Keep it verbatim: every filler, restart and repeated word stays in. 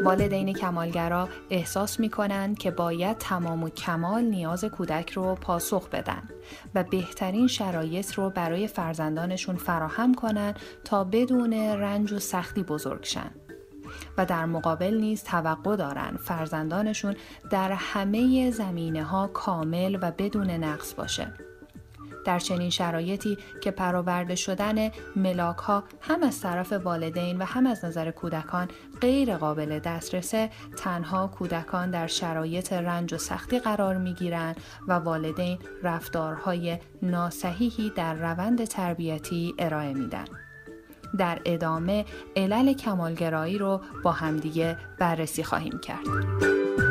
والدین کمالگرا احساس می‌کنند که باید تمام و کمال نیاز کودک رو پاسخ بدن و بهترین شرایط رو برای فرزندانشون فراهم کنن تا بدون رنج و سختی بزرگ شن. و در مقابل نیز توقع دارن فرزندانشون در همه زمینه‌ها کامل و بدون نقص باشه. در چنین شرایطی که برآورده شدن ملاک‌ها هم از طرف والدین و هم از نظر کودکان غیر قابل دسترسه، تنها کودکان در شرایط رنج و سختی قرار می‌گیرند و والدین رفتارهای ناصحیحی در روند تربیتی ارائه میدن. در ادامه علل کمالگرایی رو با همدیگه بررسی خواهیم کرد.